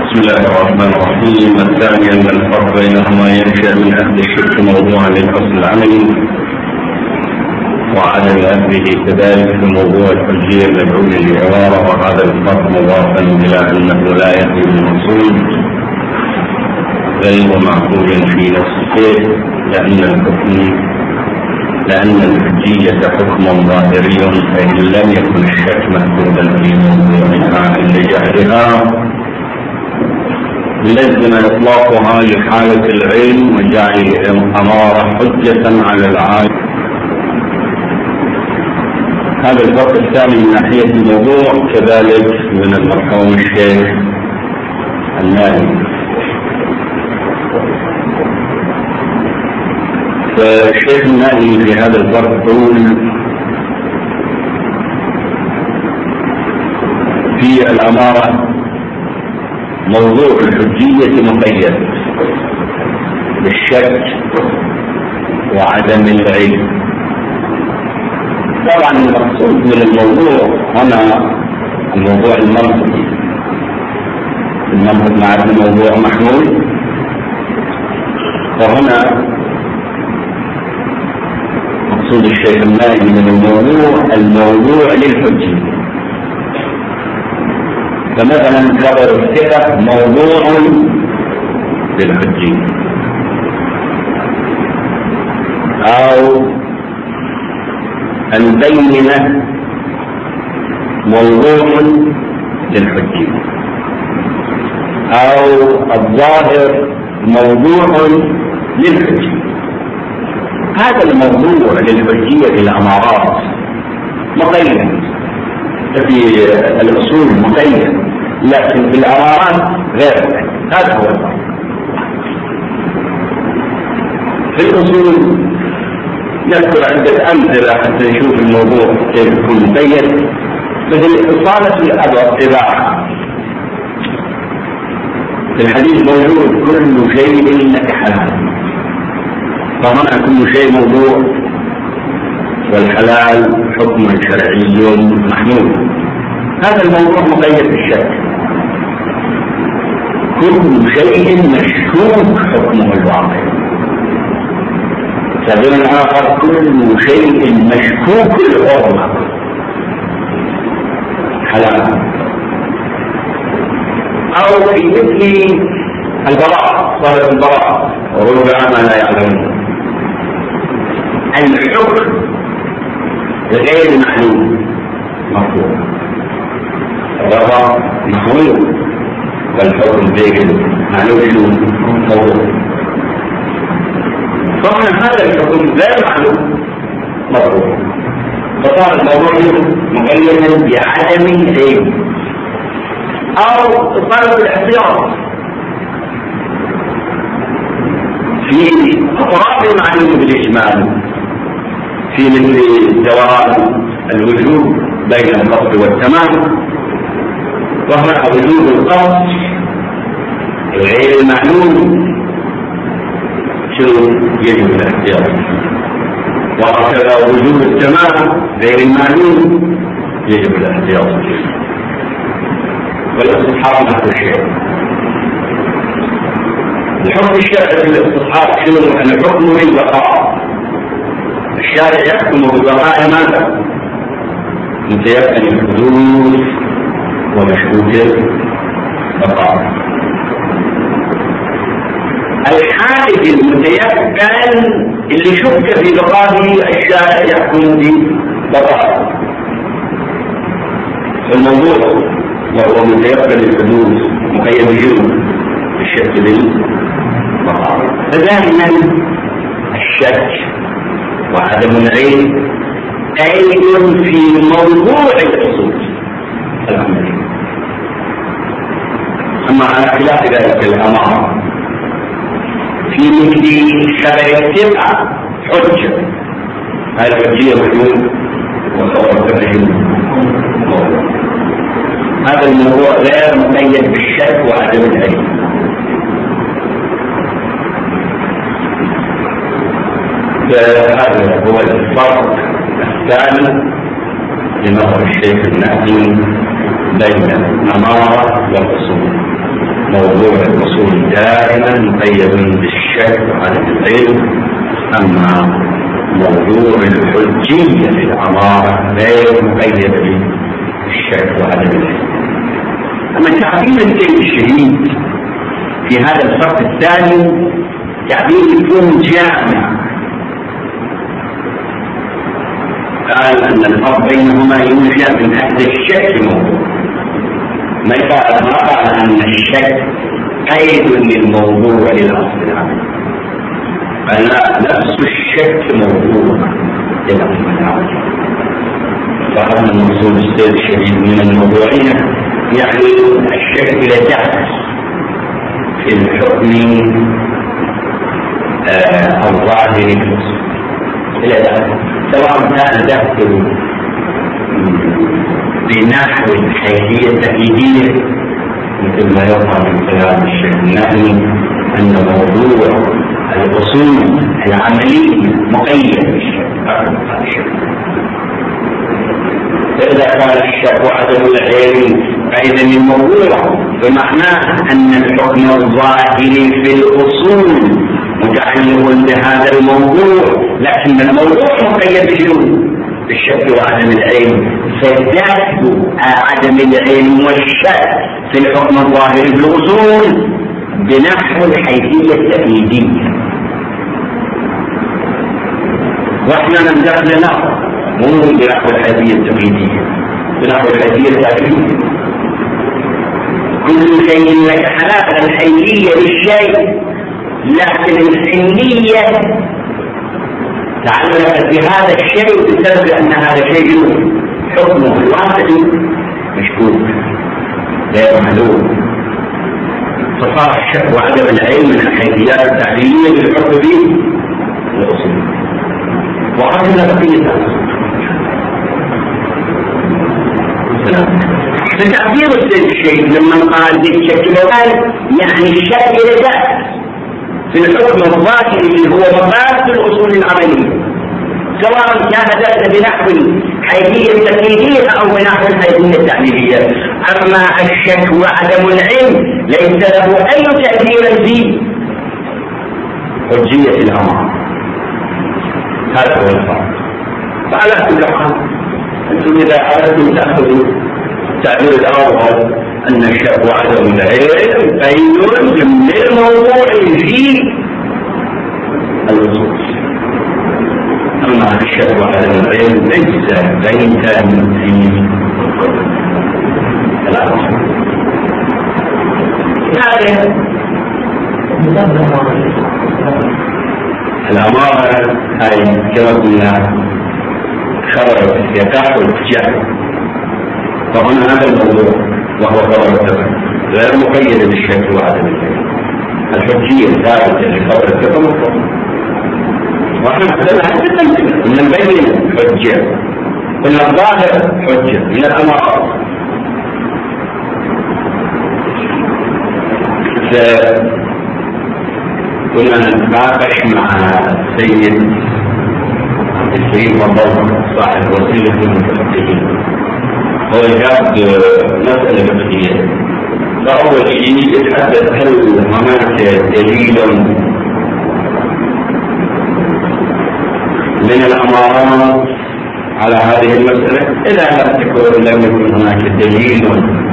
بسم الله الرحمن الرحيم. الثاني أن الفرق بينهما ينشأ من أخذ الشرك موضوعا للأصل العملي وعدم أخذه كذلك في موضوع الحجية المدعو للعبارة، وهذا الفرق مضافا إلى أنه لا يأتي بالمقصود غير معقول في نفسه، لأن الحجية حكم ظاهري، فإن لم يكن الشك مكتوبا في موضوعها لجهلها لزم إطلاقها لحالة العلم وجعل الأمارة حجة على العالم. هذا الفرق الثاني من ناحية الموضوع كذلك من المرحوم الشيخ النائي. فالشيخ النائي في هذا الفرق يقول في الأمارة موضوع الحجية مقيد بالشك وعدم العلم. طبعا المقصود من الموضوع هنا الموضوع المنطقي. المنطق معناه موضوع محمول، وهنا مقصود الشيخ النائي من الموضوع للحجية. فمثلا خبر الثقة موضوع للحجية، أو البينة موضوع للحجية، أو الظاهر موضوع للحجية. هذا الموضوع للحجية في الأمارات مقيد، في الأصول مقيد، لكن في الأمارات غير. هذا هو الفرق. في الأصول نذكر عدة أمثلة حتى نشوف الموضوع كيف يكون مقيد، مثل إصالة الإباحة. في الحديث موجود كل شيء لك حلال، فهنا كل شيء موضوع، والحلال حكم شرعي محمود. هذا الموضوع مقيد بالشك. كل شيء مشكوك حكمه الواقع. سبيل آخر كل شيء مشكوك الحرمة حلال. أو في مثل البراءة، صارت البراءة وربما ما لا يعلمون. الحكم غير معلوم مفهوم، الرضا محمود، والحكم غير معلوم موضوع. طبعا هذا الحكم غير معلوم مفهوم، فصار الموضوع مقيدا بعدم العلم أو طلب الاحتياط في أطراف المعلوم بالإجمال، في مثل زوال الوجود بين القصد والتمام، وهنا وجود القصد غير المعلوم شو يجب الاحتياط، وهكذا وجود التمام غير المعلوم يجب الاحتياط. والاستصحاب نفس الشيء. الحكم الشرعي في الاستصحاب شنو؟ الحكم بالبقاء. الشارع يحكم ببقاء ماذا؟ متيقن الحدوث ومشكوك البقاء. الحادث المتيقن اللي شك في بقائه الشارع يحكم ببقائه. الموضوع وهو متيقن الحدوث مقيد بجنون الشك بالبقاء. فدائما الشك وعدم العلم عين في موضوع الأصول العملية. أما على خلاف ذلك الأمر في مثل خبر الثقة حجة، هذه الحجية محمود وخبر الثقة موضوع. هذا الموضوع غير مقيد بالشك وعدم العلم. فهذا هو الفرق الثاني لنظر الشيخ النائي بين الأمارة والأصول. موضوع الأصول دائما مقيد بالشك وعدم العلم، أما موضوع الحجية في العمارة غير مقيد بالشك وعدم العلم. أما تعبير السيد الشهيد في هذا الفصل الثاني تعبير يكون جامع، قال أن الفرق بينهما ينشأ من أهل الشك موضوع، ما قال أن الشك قيد للموضوع للأصل العملي، قال لا، نفس الشك موضوع للأصل العملي. فهذا المقصود السيد الشديد من الموضوعين، يعني الشك إلى دخل في الحكم الظاهري في الأصول إلى دخل، سواء كان دخل بنحو الحيثية التأكيدية مثل ما يظهر من كلام الشيخ النهي أن موضوع الأصول العملية مقيد بالشك، فإذا كان الشك وعدم العلم قيدا للموضوع بمعنى أن الحكم الظاهري في الأصول متعلق بهذا الموضوع، لكن الموضوع مقيد بالشك وعدم العلم، فدخل عدم العلم والشك في الحكم الظاهري في الأصول بنحو الحيثية التأكيدية، واحنا ندخل له مو بنحو الحيثية التأكيدية، بنحو الحيثية التأكيدية. كل شيء لك حلاوة الحيثية للشيء، لكن الحنية تعلقت بهذا الشيء بسبب أن هذا الشيء حكمه في الواقع مشكوك غير معلوم، فصار الشك وعدم العلم من الحيثيات التعليلية للحكم به الأصول، وهذا بقية فتعبير الشيء لما قال بالشك يعني الشك لذات في الحكم الظاهري اللي هو مقاصد الأصول العملية، سواء كان ذلك بنحو الحيثية التقليدية أو بنحو الحيثية التعليلية. أما الشك وعدم العلم ليس له أي تأثير في حجية الأمر، هذا هو الفرق. فعلى كل حال أنتم إذا أردتم تأخذوا التعبير الأول أن الشك وعدم العلم قيد للموضوع في الوصول، أما الشك وعدم العلم ليس قيدا في الأصل. الأمارة هاي كما قلنا خبر يتحول الجهل، فهنا هذا الموضوع وهو خبر التبع غير مقيد بالشك وعدم العلم، الحجية ثابتة لخبر التبع مطلق، ونحن حتى من البين حجة، من الظاهر حجة، من الأمارات. كنا نتناقش مع السيد مضر صاحب وسيلة المتفقهين، هو جاب مسألة فقهية، فأول شيء يتحدث هل هناك دليل من الأمارات على هذه المسألة. إذا لم يكن هناك دليل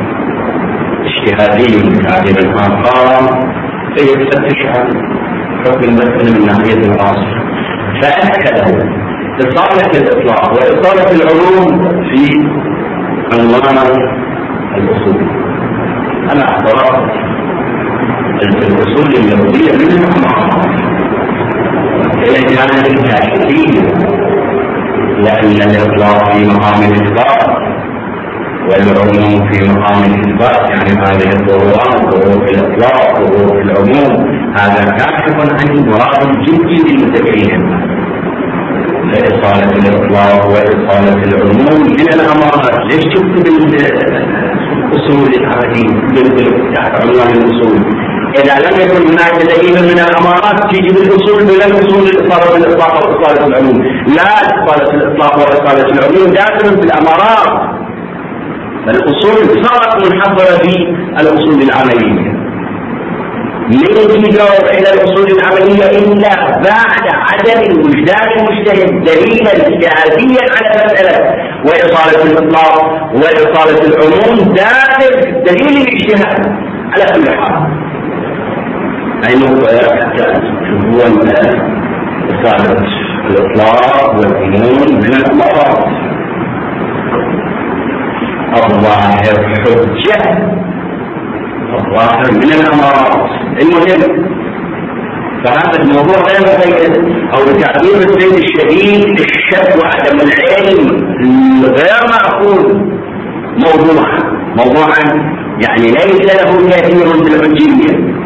اجتهادي كعدم الآخر فيفتش عن حكم المسألة من ناحية الأصل، فأكد إصالة الإطلاق وإصالة العلوم في عنوان الأصول. أنا اعترفت الأصول اللغوية من الأمارات إلى جانب الكاشفية، لأن الإطلاق في مقام الإثبات والعموم في مقام الإثبات، يعني هذه الظهورات ظهور في الإطلاق ظهور في العموم، هذا كاشف عن المراد الجدي للمتكلم. فإصالة الإطلاق وإصالة العموم من الأمارات. ليش تكتب الأصول العملية تحت عنوان الأصول؟ إذا لم يكن هناك دليل من الأمارات تيجي بالأصول بلا الأصول إصالة الإطلاق وإصالة العموم. لا، إصالة الإطلاق وإصالة العموم داخل في الأمارات. الأصول صارت منحصرة في الأصول العملية، من يدور إلى الأصول العملية إلا بعد عدم وجدان المجتهد دليلا اجتهاديا على مسألة، وإصالة الإطلاق وإصالة العموم داخل دليل الاجتهاد على كل حال. أنه حتى هو إصالة الإطلاق والعموم من الأمارات. الظاهر حجة، الظاهر من الأمارات. المهم فهذا الموضوع غير مقيد، أو بتعبير السيد الشديد الشك وعدم العلم غير معقول موضوعا يعني ليس له كثير بالحجية.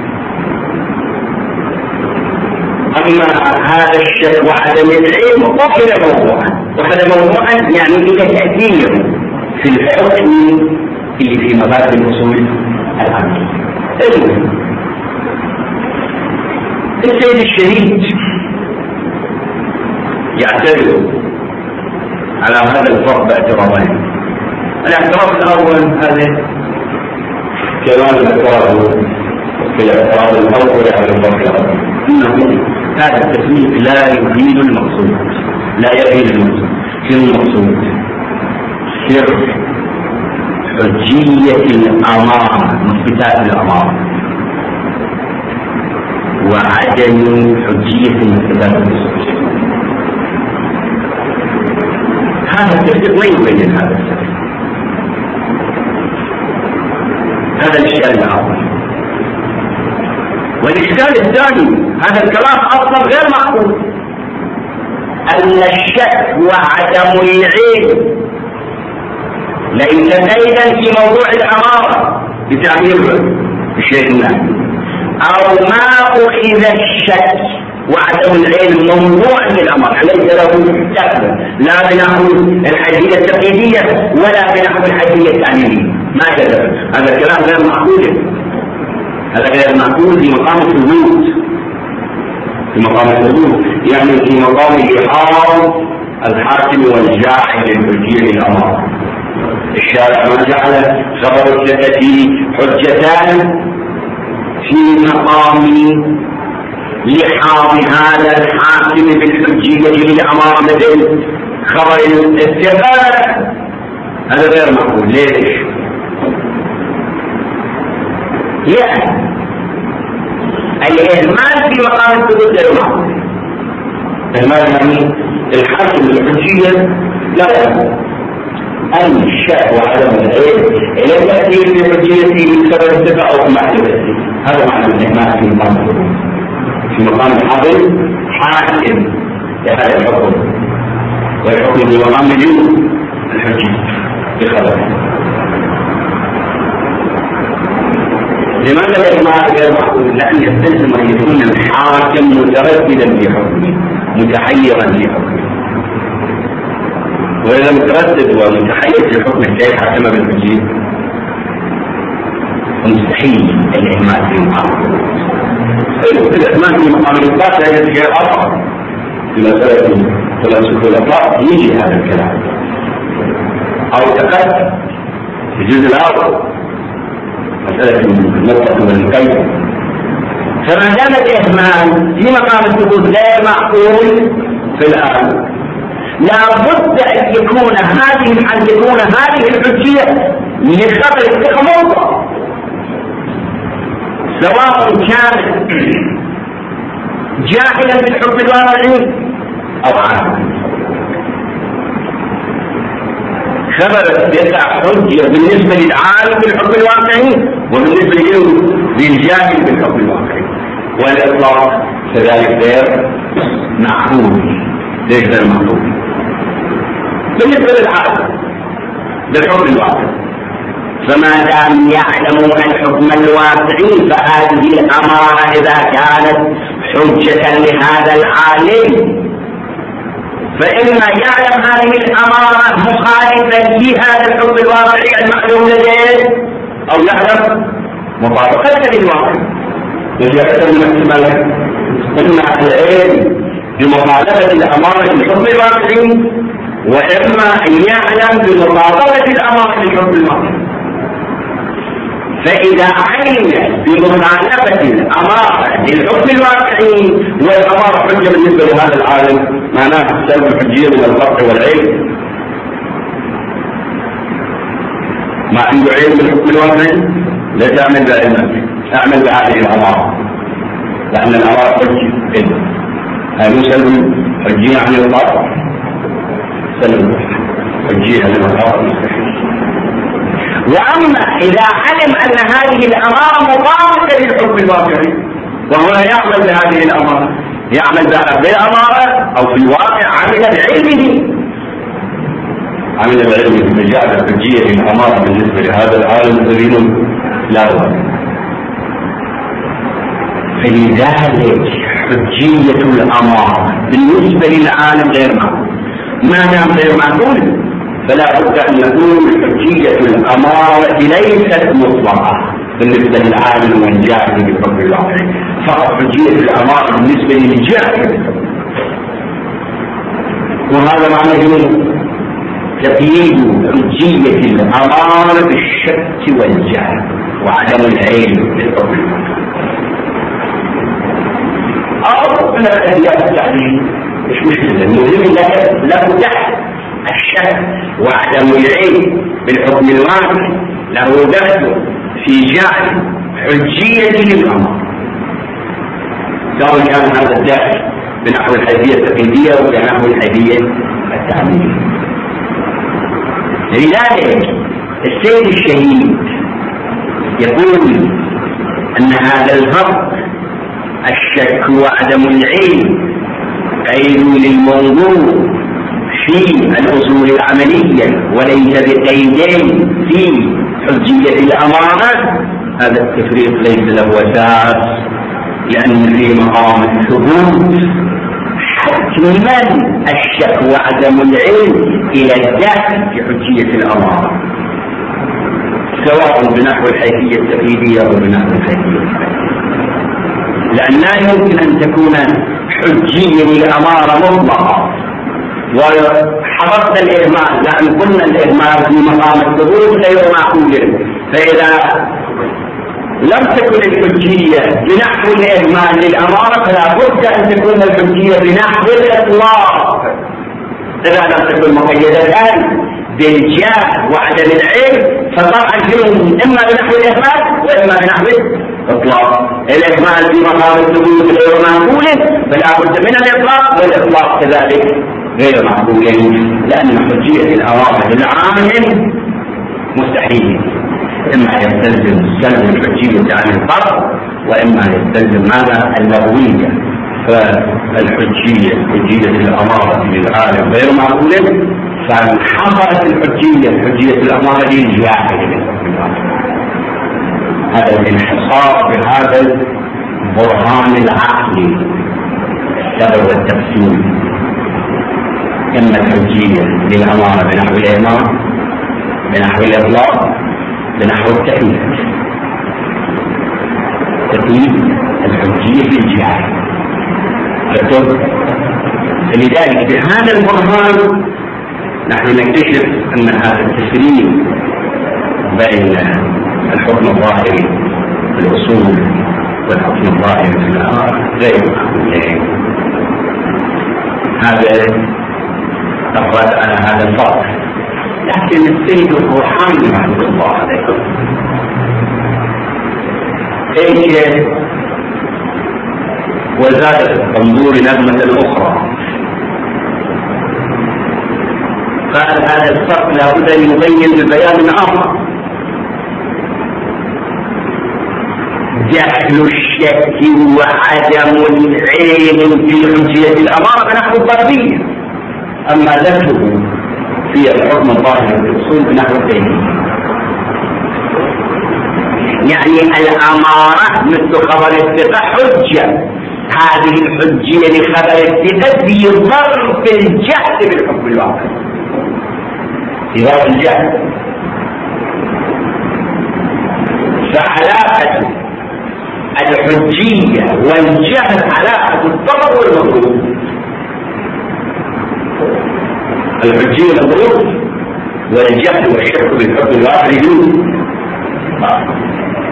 أما هذا الشك وعدم العلم وهذا موضوعا يعني له تأثير في الحكم اللي في مبادئ الأصول العملية. السيد الشديد يعترض على هذا الفرق باعتراضين. الاعتراض الأول هذا كلام الاعتراض في الاعتراض الأول على الفرق الأول، إنه هذا التفريق لا يفيد المقصود، لا يفيد المقصود. في المقصود سر حجية الأمارة، مثبتات الأمارة، وعدم حجية مثبتات الأصول. هذا التفريق لا يبين هذا السر. هذا الإشكال الأول. والإشكال الثاني هذا الكلام أصلا غير معقول، أن الشك وعدم العلم ليس قيدا في موضوع الأمارة بتعبير الشيخ النبوي، أو ما أخذ الشك وعدم العلم موضوع للأمر ليس له دخل لا بنحو الحجية التقليدية ولا بنحو الحجية التعليمية. ما كذا، هذا الكلام غير معقول. هذا غير معقول في مقام الثبوت، في مقام الثبوت يعني في مقام إحاط الحاكم والجاحد للحجية للأمر. الشارع ما جعل خبر الثقة حجتان في مقام لحاظ هذا الحاكم بالحجية للأمر مثل خبر الثقة. هذا غير معقول. ليش؟ يعني الإهمال في مقام الثبوت غير معقول. الإهمال يعني الحاكم بالحجية لا يعلم أن الشك وعدم العلم إلى تأثير بحجيته من سبب الثقة أو معرفته. هذا معنى الإهمال في مقام الثبوت. في مقام الحاكم حاكم لهذا الحكم، والحكم في مقام الحجية بخبره. لماذا الإهمال غير معقول؟ لأن يستلزم أن يكون الحاكم مترددا في حكمه، متحيرا في حكمه. وإذا متردد ومتحير في حكمه كيف حكم بالحجية؟ مستحيل الإهمال في مقام الإهمال في مقام الإثبات لا يجد شيء آخر. في مسألة تمسك الأطلاق يجي هذا الكلام، أو تقدم في الجزء الأول مسألة المطلق والمقيد. فما دام الإهمال في مقام الثبوت غير معقول في الآن، لا بد أن تكون هذه الحجية لخبر الثقة موضع، سواء كان جاهلا بالحكم الواقعي أو عالما. خبر الثقة حجة بالنسبة للعالم بالحكم الواقعي وبالنسبة للجاهل بالحكم الواقعي، والإطلاق كذلك غير معقول. ليش غير معقول؟ بالنسبة للعالم بالحكم الواقعي، فما دام يعلمون الحكم الواقعي فهذه الأمارة إذا كانت حجة لهذا العالم فإما يعلم هذه الأمارة مخالفا لهذا الحكم الواقعي المعلوم لديه، أو يعلم مطابقة للواقع. يعلم احتمالات إما العلم بمخالفة الأمارة للحكم الواقعي، وإما أن يعلم بمطابقة الأمارة للحكم الواقعي. فإذا علم بمخالفة الأمارة للحكم الواقعي والأمارة حجة بالنسبة لهذا العالم، معناه سلب الحجية من الفرق والعلم. ما عنده علم بالحكم الواقعي لا تعمل بعلمك، اعمل بهذه الأمارة، لأن الأمارة حجة. هذا سلب الحجية عن الفرق، سلب الحجية عن الفرق. وأما إذا علم أن هذه الأمارة مطابقة للحكم الواقعي وهو يعمل بهذه الأمارة، يعمل بالأمارة أو في الواقع عمل بعلمه، فجعل الحجية للأمارة بالنسبة لهذا العالم دليل لا بد. فلذلك حجية الأمارة بالنسبة للعالم غير معقول. ما دام غير معقول فلا بد أن يكون حجية الأمارة ليست مطلقة بالنسبة للعالم والجاهل بالحكم الواقعي، فقط حجية الأمارة بالنسبة للجاهل. وهذا معنى تقييد حجية الأمارة بالشك والجهل وعدم العلم بالحكم الواقعي. أو من الأديان التعليم مش مشكلة، المهم له تحت الشك وعدم العلم بالحكم الواقعي له دخل في جعل حجية للأمر، سواء كان هذا الدخل بنحو الحيثية التقليدية أو بنحو الحيثية التعليمية. لذلك السيد الشهيد يقول أن هذا الفرق الشك وعدم العلم قيد للموضوع في الأصول العملية وليس بقيدين في حجية الأمارة. هذا التفريق ليس له أساس، لأن في مقام الثبوت حتما الشك وعدم العلم إلى الداخل في حجية الأمارة، سواء بنحو الحيثية التقليدية أو بنحو الحيثية التقليدية، لأن لا يمكن أن تكون حجية للأمارة مطلقة وحضرت الإهمال، لأن قلنا الإهمال في مقام الثبوت غير معقول. فإذا لم تكن الحجية بنحو الإهمال للأمارة فلا بد أن تكون الحجية بنحو الإطلاق. إذا لم تكن مقيدة بالجهل وعدم العلم فطبعا فيهم إما بنحو الإهمال وإما بنحو الإطلاق. الإهمال في مقام الثبوت غير معقول فلا بد من الإطلاق، والإطلاق كذلك غير معقول، لأن حجية الأمارة للعامل مستحيل، إما يستلزم سلب الحجية عن الفرق وإما يستلزم ماذا اللغوية. فالحجية حجية الأمارة للعالم غير معقولة، فانحصرت حجية الأمارة للجاهل. هذا الانحصار بهذا البرهان العقلي السبب والتقسيم، إما الحجية للأمارة بنحو الإمارة بنحو الإطلاق بنحو التكليف، تكليف الحجية للجاهل. فلذلك بهذا البرهان نحن نكتشف أن هذا التفريق بين الحكم الظاهري في الأصول والحكم الظاهري في الآخر غير معقول. هذا تفرد على هذا الفرق، لكن السيد البرهان رحمه الله عليه ايش وزاد الطنبور نغمة أخرى، قال هذا الفرق لا بد أن يبين ببيان آخر: جهل الشك وعدم العلم في حجية الأمارة بنحو الضربية، أما ذكره في الحكم الظاهري في الأصول بنحو التيمية. يعني الأمارة مثل خبر الثقة حجة، هذه الحجية لخبر الثقة في ظرف الجهل بالحكم الواقعي، في ظرف الجهل. فعلاقة الحجية والجهل علاقة الضرر والمضروب. الحجية مضروب والجهل والشك بالحكم الواقعي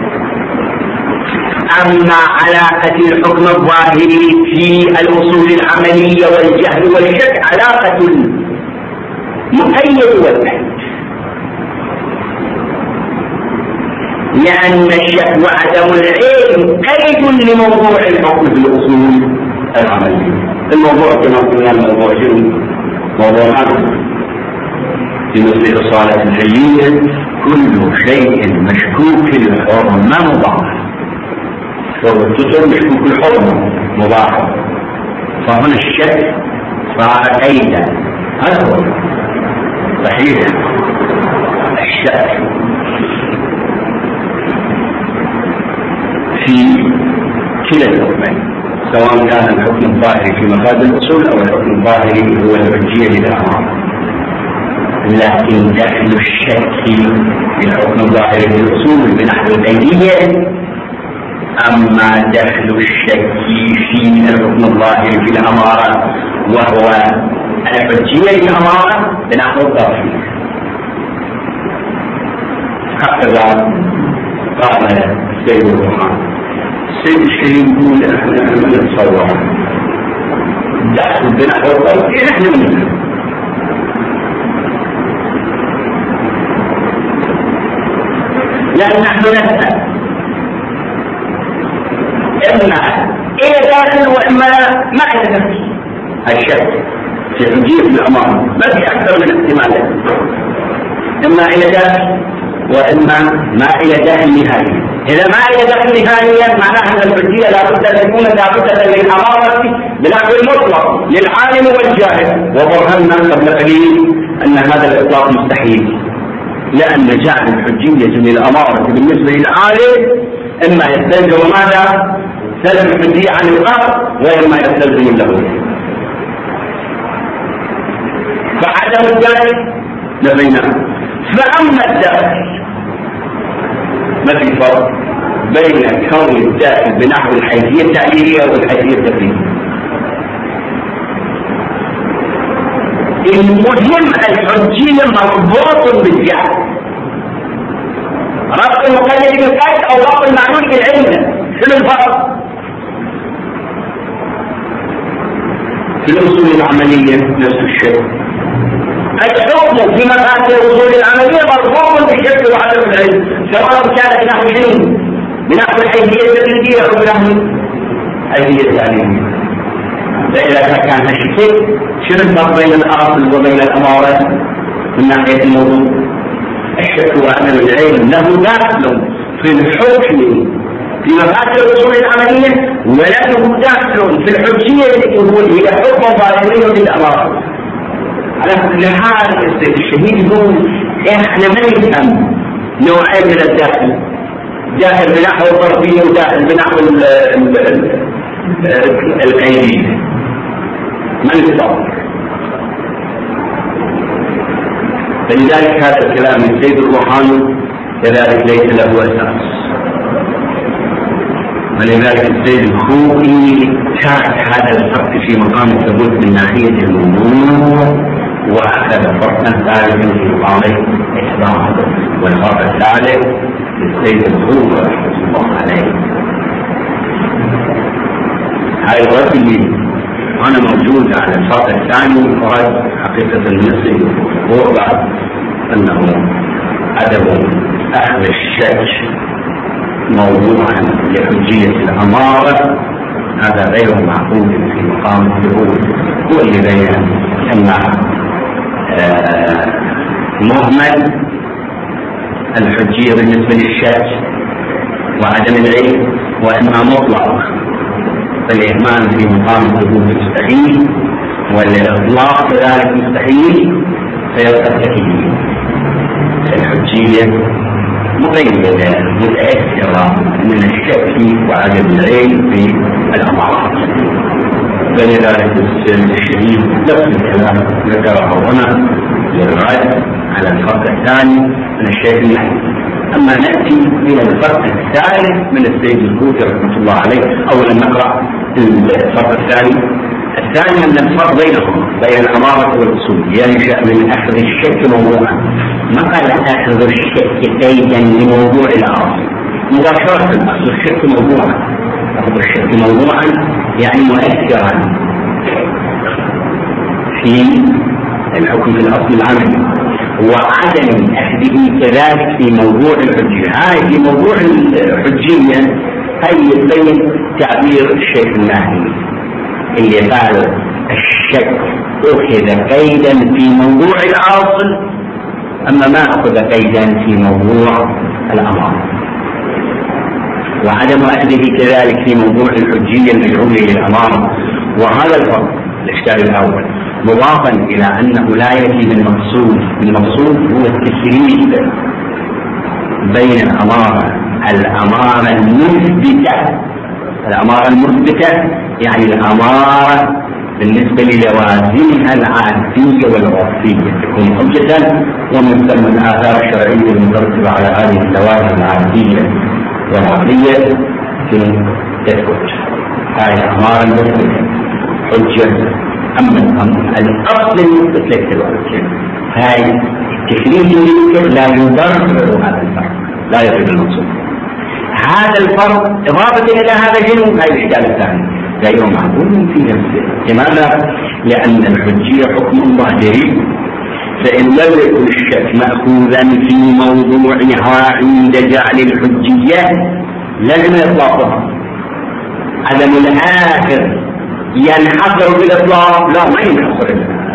أما علاقة الحكم الظاهري في الأصول العملية والجهل والشك علاقة المقيد والمحدود، لأن الشك وعدم العلم قيد لموضوع الحكم في الأصول العملية. الموضوع كما قلنا الموضوع جنوب موضوع عام في مثل إصالة الحيية كل شيء مشكوك الحرمة مضاعف، والتتر مشكوك الحرمة مضاعف، فهنا الشك صار قيدا. هذا هو صحيح الشك في كلا الحكمين، سواء كان الحكم الظاهري في مفاد الأصول أو الحكم الظاهري هو الحجية للأعمال. لكن دخل الشك في الحكم الظاهري في الأصول بنحو القيدية، أما دخل الشك في الحكم الظاهري في الأمارة وهو الحجية للأمارة بنحو الظاهري. هكذا قال السيد الروحاني. السيد الشريف يقول احنا نتصور دخل بنحو الظاهري نحن منه، لأن نحن نسأل إما إلى داخل وإما ما إلى داخل. الشك في حجية الأمام ما في أكثر من احتمالات، إما إلى داخل وإما ما إلى داخل نهائيا. إذا ما إلى داخل نهائيا معناها أن الحجية لابد أن تكون ثابتة للأمارة بنحو المطلق للعالم والجاهل، وبرهنا قبل قليل أن هذا الإطلاق مستحيل، لأن جعل الحجية للأمارة بالنسبة للعالم إما يستلزم ماذا؟ سلب الحجية عن الآخر، وإما يستلزم له. فعدم الداخل نفيناه. فأما الداخل ما في فرق بين كون الداخل بنحو الحيثية التعليلية والحيثية التقليدية. المهم الحجية مربوط بالجهل، ربط المقيد بالقيد او ربط المعلول بالعلة. شنو الفرق؟ في الاصول العملية نفس الشيء، الحكم في مفاد الاصول العملية مربوط بالشك وعدم العلم، سواء كان بنحو العلم بنحو الحيثية التقليدية او بنحو الحيثية التعليمية. فإذا كان هالشيء شنو الفرق بين الأصل وبين الأمارة من ناحية الموضوع؟ الشك وعدم العلم له داخل في الحكم في مفاد الأصول العملية، وله داخل في الحجية التي هي حكم ظاهري للأمارة. على كل حال الشهيد يقول احنا ما نفهم نوعين من الداخل، داخل بنحو الظرفية وداخل بنحو القيدية، ما نتصور. فلذلك هذا الكلام من السيد الروحاني كذلك ليس له أساس، ولذلك السيد الخوئي شارك هذا الفرق في مقام الثبوت من ناحية الموضوع، وأخذ فرقا ثالثا في مقام الإحضار، والفرق الثالث للسيد الخوئي رحمه الله عليه. هاي الرجل أنا موجود على الفرق الثاني، فرد حقيقة المصري وقع أنه عدم أخذ الشك موضوعا لحجية الأمارة هذا غير معقول في مقام الثبوت، هو اللي بين أما مهمل الحجية بالنسبة للشك وعدم العلم، وإما مطلق فالإهمال في مقام الثبوت مستحيل، والإطلاق كذلك مستحيل، فيبقى التكليف. الحجية مقيدة متأثرة من الشك وعدم العلم في الأمارات. فلذلك السيد الشريف نفس الكلام ذكره هنا للرد على الفرق الثاني من الشيخ النحوي. أما نأتي إلى الفرق الثالث من السيد الكوفي رحمه الله عليه. أولا نقرأ الفرق الثاني أن الفرق بينهم بين الأمارة والأصول ينشأ من أخذ الشك موضوعا، ما قال أخذ الشك قيدا لموضوع الأصل، مباشرة أخذ الشك موضوعا، أخذ الشك موضوعا يعني مؤثرا في الحكم في الأصل العملي، وعدم أخذه كذلك في موضوع الحجية. هاي في موضوع الحجية هاي يبين تعبير الشيخ الناهي اللي قال الشك أخذ قيدا في موضوع الأصل أما ما أخذ قيدا في موضوع الأمر، وعدم أخذه كذلك في موضوع الحجية المجعولة للأمر. وهذا الفرق الإشكال الأول، مضافا إلى أنه لا يأتي بالمقصود. المقصود هو التفريق بين الأمارة المثبتة يعني الأمارة بالنسبة للوازمها العادية والعرفية تكون حجة، ومن ثم الآثار الشرعية المترتبة على هذه اللوازم العادية والعقلية تثبت. هذه الأمارة المثبتة حجة. أما الأصل المثبت ليس الحجة. هاي التكليف لا يبرر هذا الفرق، لا يفيد المقصود. هذا الفرق إضافة إلى هذا الجنوب هاي الإشكال الثاني غير معقول في نفسه. لماذا؟ لأن الحجية حكم ظاهري، فإن لم يكن الشك مأخوذا في موضوعها عند جعل الحجية لازم إطلاقها. عدم الآخر ينحصر بالإطلاق؟ لا، ما ينحصر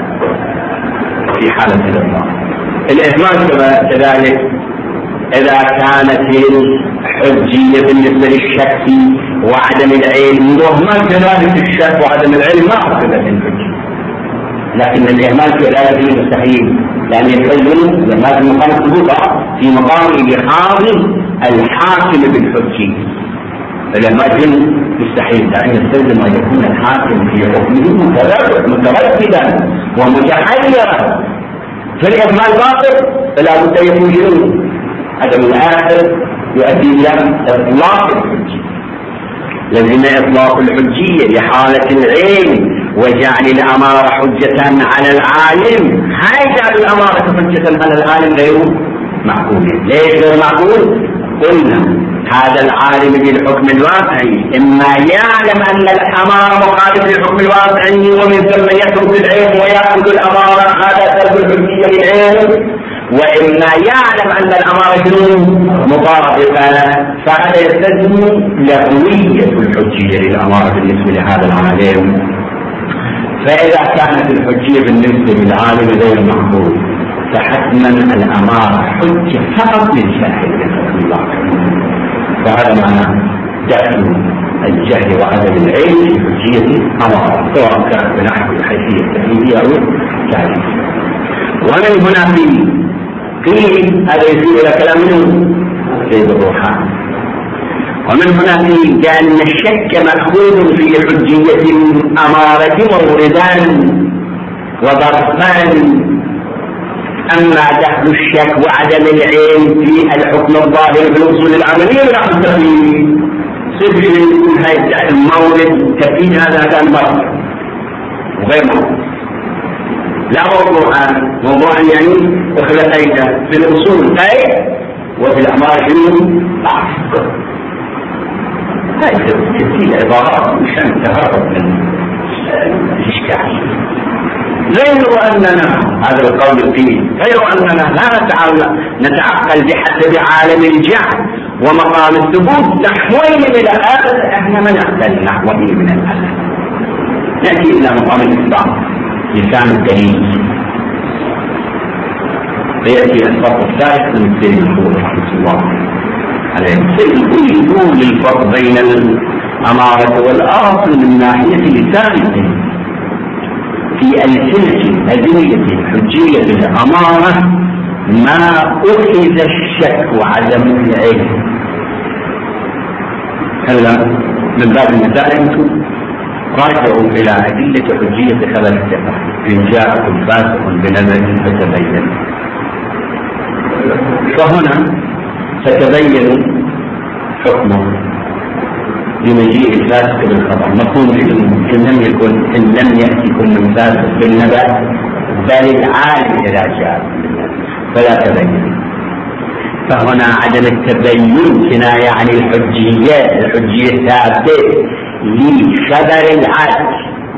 في حالة الإطلاق. الإهمال كذلك إذا كانت الحجية بالنسبة للشك وعدم العلم مهمل كذلك الشك وعدم العلم ما أخذت الحجية، لكن الإهمال كذلك مستحيل، لأن يتكلم لما في مقام الثبوت في مقام إيقاظ الحاكم بالحجية. الإهمال مستحيل، لأن يستلزم أن يكون الحاكم في حكمه مترددا ومتحيرا. فالإهمال باطل فلا بد يكون جنون. عدم الآخر يؤدي إلى إطلاق الحجية. لازم إطلاق الحجية لحالة العلم وجعل الأمارة حجة على العالم. هاي جعل الأمارة حجة على العالم غير معقول. ليش غير معقول؟ قلنا هذا العالم بالحكم الواقعي إما يعلم أن الأمارة مخالف للحكم الواقعي ومن ثم يترك العلم ويأخذ الأمارة، هذا سلب الحجية للعلم، وإما يعلم أن الأمارة مطابقة، فهذا يستلزم لهوية الحجية للأمارة بالنسبة لهذا العالم. فإذا كانت الحجية بالنسبة للعالم غير معقول فحتما الأمارة حجة فقط للشاهد للحكم الواقعي. فهذا معنى دخل الجهل وعدم العلم في حجية أمارة، سواء كانت بنحو الحيثية التكليفية أو التعريفية. ومن هنا قيل هذا يشير إلى كلام سيد الروحاني. ومن هنا قيل بأن الشك مأخوذ في حجية الأمارة موردان وضربان. أما دخل الشك وعدم العلم في الحكم الظاهر في الأصول العملية لا مستقيم صدق يكون هذا المورد تفيد هذا كان برد وغير موضوع، لا موضوعا يعني أخذ قيدا في الأصول قيد وفي الأمارة ضعف. هذه تسهيل عبارات مشان التهرب من الإشكال. غير أننا هذا القول القيل غير أننا لا نتعقل بحسب عالم الجهل ومقام الثبوت نحوين من الآلة. احنا ما نعقل نحوين من الآلة، نأتي إلى مقام الإثبات لسان الدليل. فيأتي الفرق الثالث من سيد الخور رحمه الله عليه. سيد الخور يقول الفرق بين الأمارة والأصل من ناحية لسان في ألسنة أدلة حجية الأمارة ما أخذ الشك وعدم العلم. هلا من باب المسائل راجعوا إلى أدلة حجية خبر الثقة. إن جاءكم فاسق بنبأ فتبين. فهنا فتبين حكمه لمجيء الفاسق بالخبر. مفهوم إن لم يأتكم من فاسق بالنبأ بل العالم إذا جاء فلا تبين. فهنا عدم التبين كناية عن الحجية الثابتة لخبر العدل.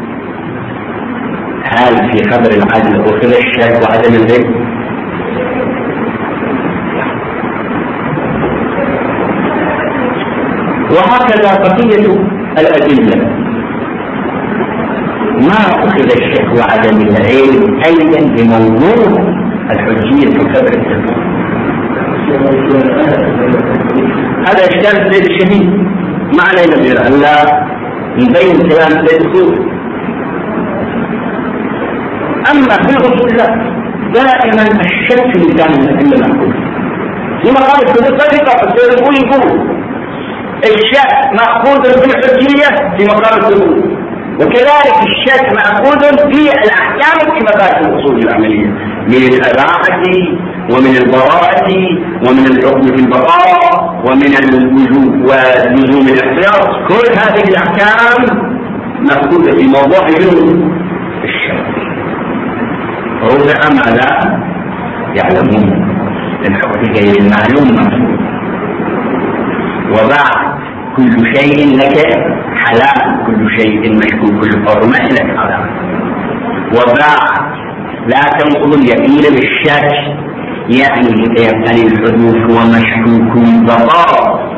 هل في خبر العدل أخذ الشك وعدم الذكر؟ وهكذا بقية الأدلة ما أخذ الشك وعدم العلم أيضا بموضوع الحجية في خبر التبين. هذا إشكال سيد الشهيد ما علينا غير أن لا نبين كلام سيد الخوف. أما في الأصول دائما الشك في لسان الأئمة مأخوذ. لما قال السيد صديقة السيد يقول الشك مأخوذ في الحجية في مقام الثبوت، وكذلك الشك مأخوذ في الأحكام في مبادئ الأصول العملية من الإباحة ومن البراءة ومن الحكم في البقاء ومن اللزوم ولزوم الاحتياط. كل هذه الأحكام مأخوذة في موضوع الشك. ربع ماذا يعلمون الحكم غير المعلوم مفهوم. وبعد كل شيء لك حلال، كل شيء مشكوك الحرمة لك حرام. وبعد لا تنقض اليقين بالشك، يعني متيقن الحدوث ومشكوك البقاء.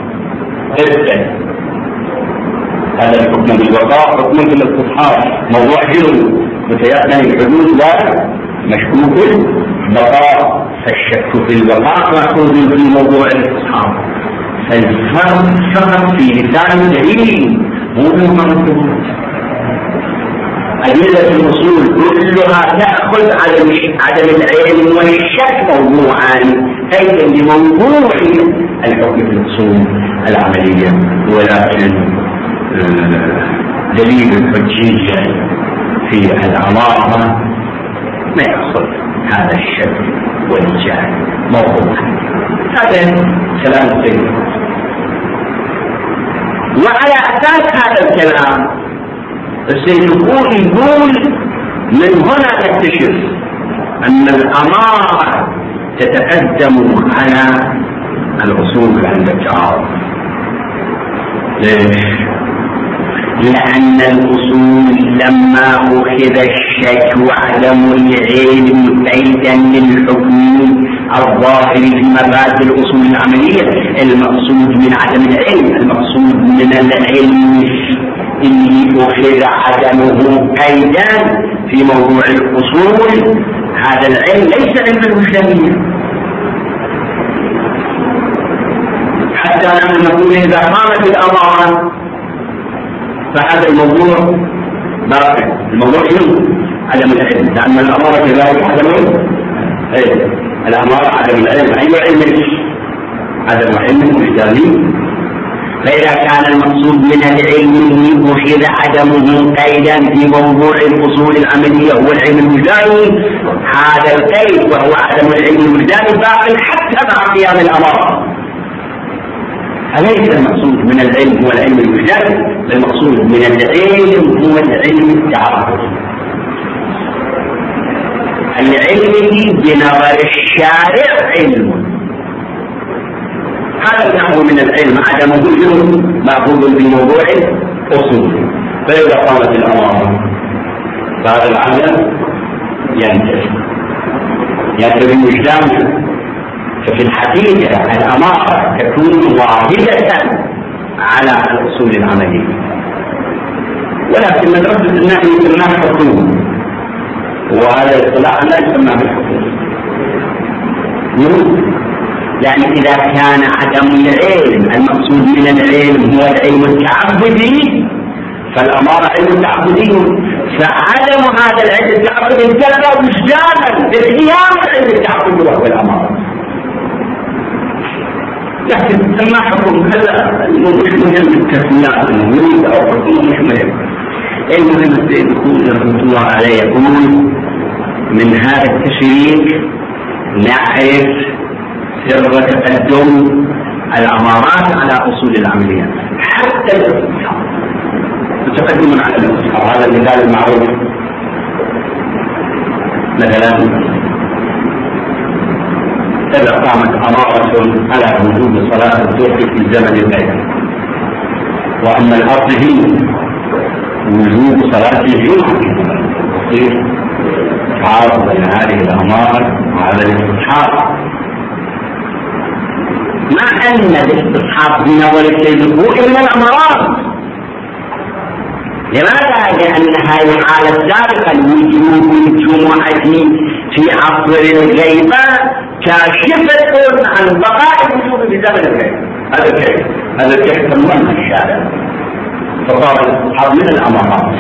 هذا الحكم بالبقاء حكم بالاستصحاب، موضوع جنون متيقن الحدوث ومشكوك البقاء، فالشك في البقاء مأخوذ في موضوع الاستصحاب. فالفرق في لسان الدليل مو في مقام الثبوت. أدلة الأصول كلها تأخذ عدم العلم والشك موضوعا أيضا لموضوع الحكم في الأصول العملية، ولكن دليل الحجية في العمارة ما يأخذ هذا الشك والجهل موضوعا. هذا كلام سيد. وعلى أساس هذا الكلام السيد يقول من هنا نكتشف أن الأمارة تتقدم على الأصول عند التعارض. ليش؟ لأن الأصول لما أخذ الشك وعدم العلم قيدا للحكم الظاهر في مبادئ الأصول العملية، المقصود من عدم العلم المقصود من العلم اللي أخذ عدمه قيدا في موضوع الأصول. هذا العلم ليس علم المسلمين، حتى نحن نقول إذا قامت الأمارة فهذا الموضوع باقي. الموضوع شنو؟ عدم العلم، لأن الأمارة كذلك عدم الأمارة عدم العلم. أي علم؟ عدم علم وجداني. فإذا كان المقصود من العلم أخذ عدمه قيدا في موضوع الأصول العملية هو العلم الوجداني، هذا القيد وهو عدم العلم الوجداني باقي حتى مع قيام الأمارة. أليس المقصود من العلم هو العلم الوجداني؟ المقصود من العلم هو العلم التعارضي، العلم بنظر الشارع علم. هذا النحو من العلم عدمه مأخوذ بموضوع أصول. فإذا قامت الأمارة فهذا العدم ينتهي وجدانه. ففي الحقيقة الأمارة تكون واحدة على الأصول العملية، ولكن مدرسة النحو يسمى حكم، وهذا الاصطلاح لا يسمى بالحكم. يعني إذا كان عدم العلم المقصود من العلم هو العلم التعبدي فالأمارة علم تعبدي، فعدم هذا العلم التعبدي انتهى وجدانا بقيام العلم التعبدي وهو الأمارة. لكن ما حكم هذا مش مهم التسميات الموجودة أو حكم مش مهم. المهم السيد الخوئي رحمة الله عليه يقول من هذا التشريك نعرف سر تقدم الأمارات على أصول العملية حتى الاستصحاب، تقدم على الاستصحاب. هذا المثال المعروف مثلا إذا قامت أمارة على وجوب صلاة الظهر في زمن الليل. وأما الأصل هي وجوب صلاة الجمعة، تعارض بين هذه الأمارة وهذا الاستصحاب، مع أن الاستصحاب بنظر السيد هو من الأمارات. لماذا؟ لأنها الحالة السابقة وجوب الجمعة في عصر الغيبة كاشفة عن بقاء الوجوب في زمن الغيبة. هذا الكيف تمام الشارع، فصار الاستصحاب من الأمارات.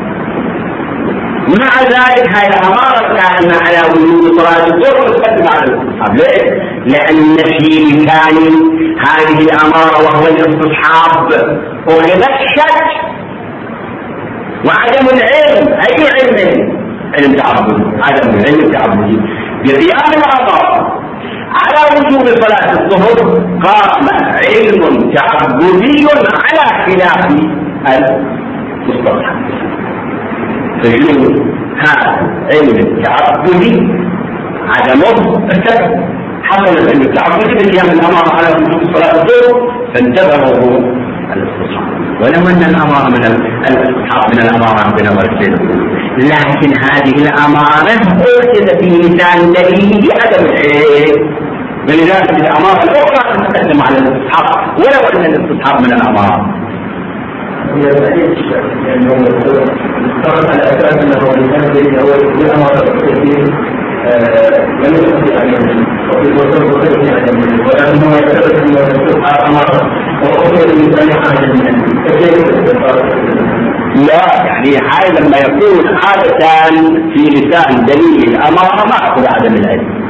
مع ذلك هذه الأمارة كان على وجوب صلاة الظهر تقدم على الاستصحاب. ليه؟ لأن في مكان هذه الأمارة وهو الاستصحاب أخذ الشك وعدم العلم. أي علم؟ علم تعبدي. عدم العلم تعبدي بقيام الأمارة على وجوب صلاة الظهر قام علم تعبدي على خلاف المستصحب. فيقول هذا علم تعبدي عدمه ارتفع، حصل العلم التعبدي بقيام الأمارة على وجوب صلاة الظهر فانتبهوا الاستصحاب. ولو أن الأمارة من الاستصحاب من الأمارة بنظر السيد، لكن هذه الأمارة أخذ في مثال دليل عدم العلم، ولذلك الأمارة الأخرى تقدم على الاستصحاب ولو أن الاستصحاب من الأمارات. افترض على أساس أنه الإنسان هو الأمارة لم يستطيع أن يعلم وفي الوصول بخير يعلم، ولكن هو يعتبر أن الاستصحاب أمارة وأخذ الإنسان يعلم منه. لا، يعني هذا لما يكون عادة في لسان دليل الأمارة ما أخذ عدم العلم.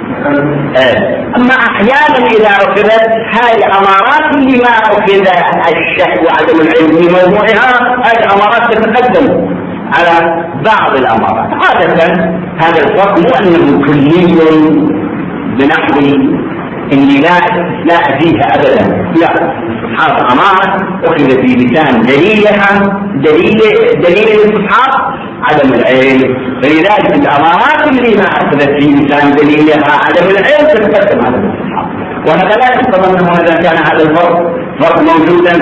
أما أحيانا إذا أخذت هذه الأمارات اللي ما أخذ الشك وعدم العلم في موضوعها، هذه الأمارات تتقدم على بعض الأمارات. عادة هذا الفرق مو أنه كلي بنحو إني لا استثناء فيها أبدا، لا، استصحاب أمارة أخذ في لسان دليلها دليل الاستصحاب عدم العلم، فلذلك الأمارات اللي ما أخذت في لسان دليلها عدم العلم تتقدم على الاستصحاب. وهذا لا يتضمن إذا كان هذا الفرق موجودا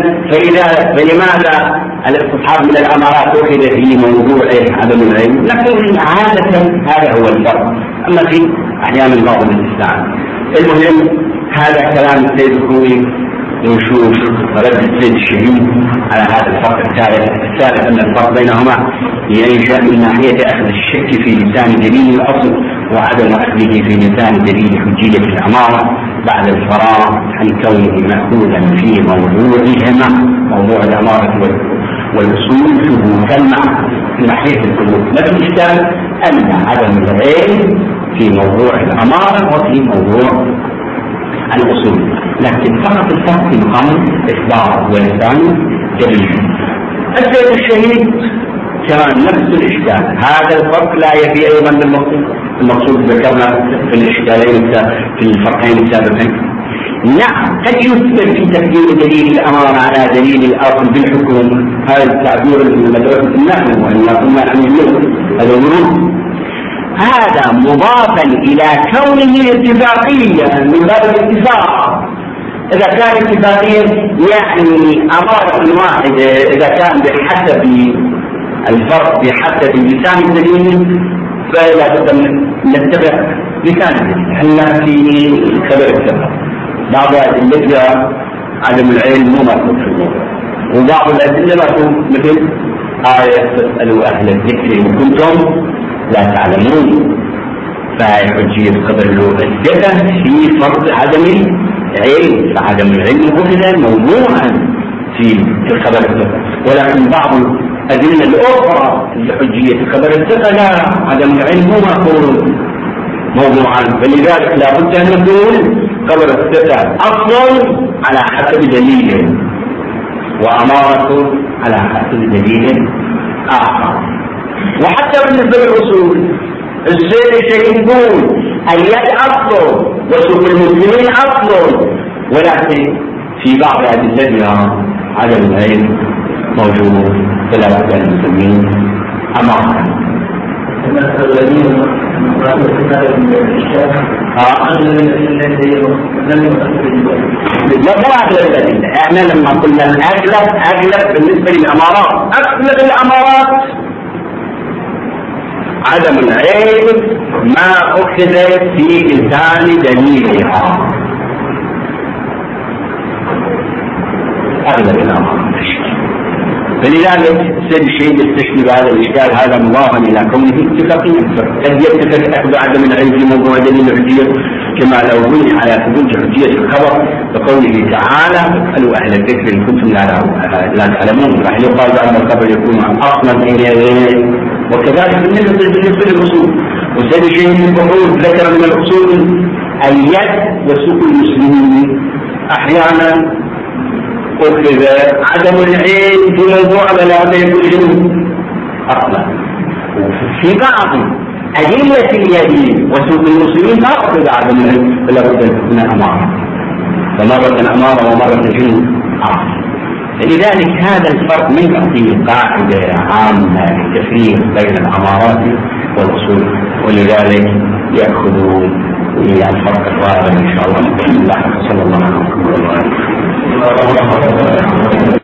فلماذا الاستصحاب من الأمارات أخذ في موضوعه عدم العلم؟ لكن عادة هذا هو الفرق. أما في أحيان بعض الإسلام. المهم هذا كلام السيد الخوئي ونشوف رد السيد الشهيد على هذا الفرق الثالث أن الفرق بينهما ينشأ من ناحية أخذ الشك في لسان دليل الأصل وعدم أخذه في لسان دليل حجية الأمارة بعد الفراغ عن كونه مأخوذا في موضوعهما، موضوع الأمارة والأصول ثبوتا من ناحية الثبوت. لكن الإشكال أن عدم العلم في موضوع الأمارة وفي موضوع الأصول، لكن فقط الفرق في مقام إخبار ولسان دليل. السيد الشهيد كمان نفس الإشكال، هذا الفرق لا يفي أيضا بالمقصود ذكرنا في الإشكالين في الفرقين السابقين. نعم قد يثبت في تقديم دليل الأمارة على دليل الأصل بالحكم، هذا التعبير المدرسة النحو وإن قلنا عن اللغة هذا ورود، هذا مضافا إلى كونه اتفاقيا من باب الاتفاق. إذا كان اتفاقيا يعني أمارة واحدة، إذا كان بحسب الفرق بحسب لسان الدليل فلا بد من نتبع لسان الدليل. احنا في خبر السبب بعض الأدلة عدم العلم مو مطلوب في الموضوع، وبعض الأدلة مطلوب مثل آية تسألوا أهل الذكر إن كنتم لا تعلمون، فهي حجية قدر الثقة في فرض عدم العلم، فعدم العلم هو موضوعا في خبر الثقة. ولكن بعض الأدلة الأخرى لحجية خبر الثقة لا، عدم العلم هو مقول موضوعا، فلذلك لا بد أن نقول خبر الثقة أصل على حسب دليل وأمارة على حسب دليل آخر. وحتى بالنسبة للأصول السيد الشهيد يقول اليد أصل وسوق المسلمين أصل، ولكن في بعض أدلتها عدم العلم موجود فلا بد أن المسلمين أمارة. لا مو أغلب الأدلة. احنا لما قلنا أغلب بالنسبة للأمارات، أغلب الأمارات عدم العيب ما أخذ في لسان دليلها. أغلب الأمارات. فلذلك سيد الشيء يستشفي بهذا الإشكال هذا مضافا إلى كونه اتفاقيا. قد يتفق أخذ عدم العلم في موضوع دليل الحجية كما لو بني على ثبوت حجية الخبر بقوله تعالى اسألوا أهل الذكر إن كنتم لا تعلمون. راح يقال بأن الخبر يكون أصلا بين يديه. وكذلك بالنسبة للأصول. وسيد الشيء من البحوث ذكر من الأصول اليد وسوق المسلمين. أحيانا أخذ عدم العلم في موضوع بلاغة يكون أصلا. في بعض أدلة اليد وسوق المسلمين ما أخذ عدم العلم فلا بد أن تكون أمارة، فمرة أمارة ومرة جنون. لذلك هذا الفرق من يعطي قاعدة عامة للتفريق بين الأمارات والأصول، ولذلك يأخذون الفرق الرابع إن شاء الله. صلى الله عليه وسلم.